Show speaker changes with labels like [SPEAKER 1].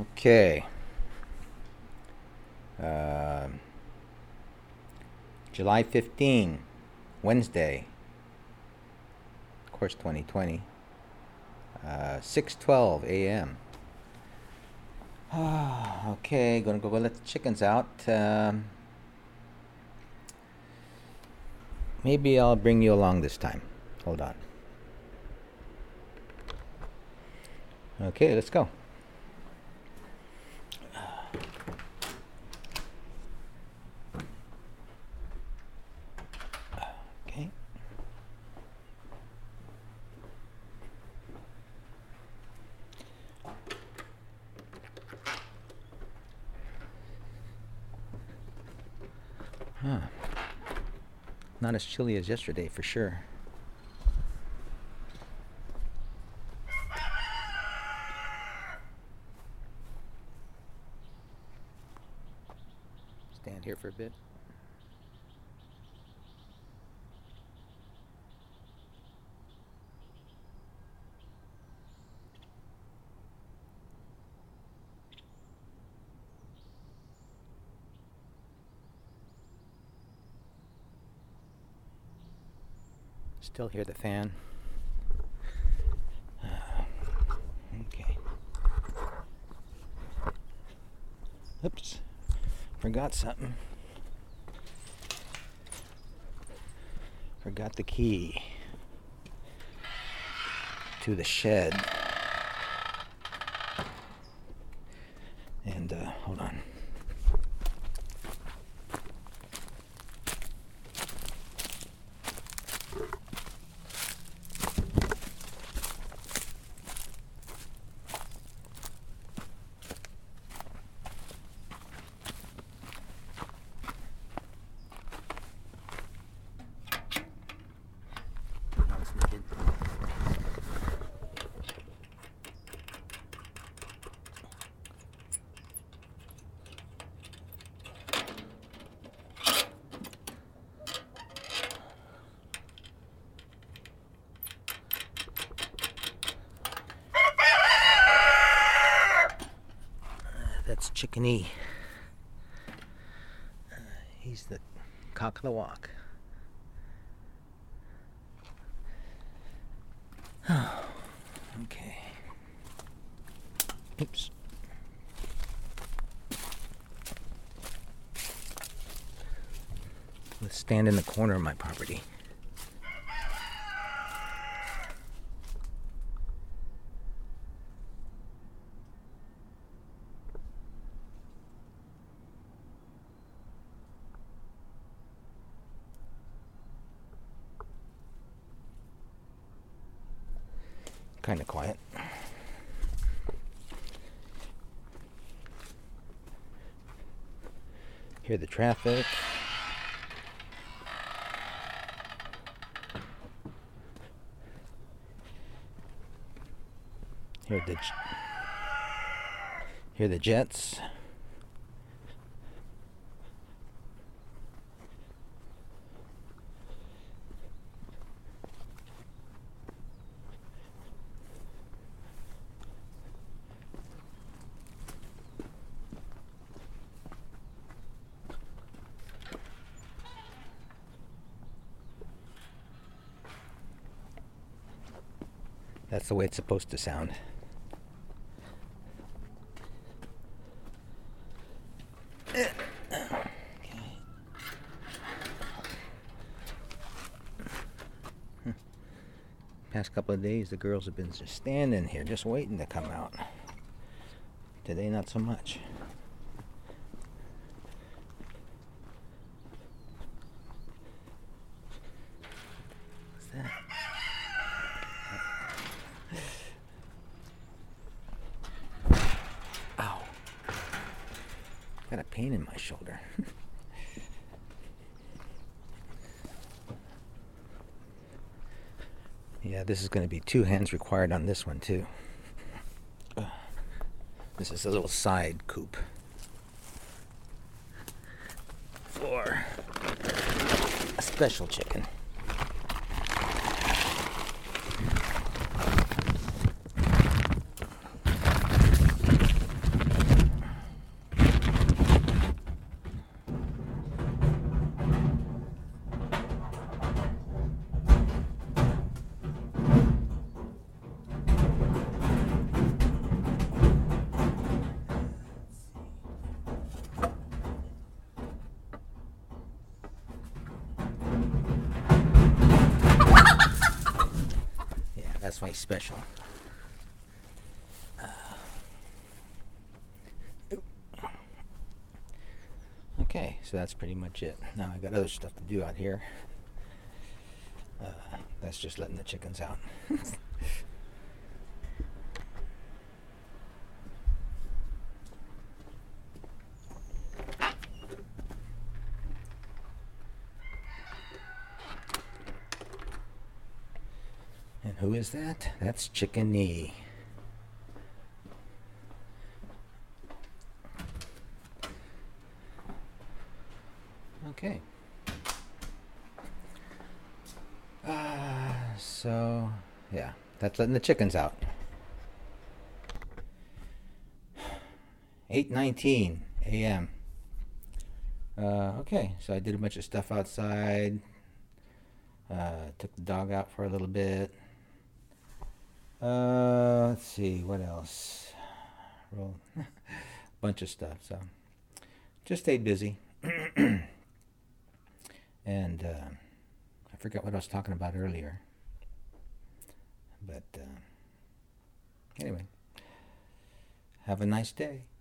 [SPEAKER 1] Okay. Uh, July 15, Wednesday. Of course, 2020. 6:12 a.m. Okay, gonna go let the chickens out. Maybe I'll bring you along this time. Hold on. Okay, let's go. Okay. Huh. Not as chilly as yesterday, for sure. Stand here for a bit. Still hear the fan. Okay. Oops. Forgot something. Forgot the key to the shed. And hold on. That's Chicken E. He's the cock of the walk. Okay. Oops. Let's stand in the corner of my property. Kind of quiet. Hear the traffic. Hear the jets. That's the way it's supposed to sound. Past couple of days, the girls have been just standing here, just waiting to come out. Today, not so much. What's that? Ow. Got a pain in my shoulder. Yeah, this is going to be 2 hands required on this one too. This is a little side coop for a special chicken. That's my special. Okay, so that's pretty much it. Now I got other stuff to do out here. That's just letting the chickens out. And who is that? That's Chickeny. Okay. So, yeah, that's letting the chickens out. 8:19 a.m. Okay, so I did a bunch of stuff outside. Took the dog out for a little bit. Let's see, what else? Well, bunch of stuff. So, just stayed busy. And I forgot what I was talking about earlier. But anyway, have a nice day.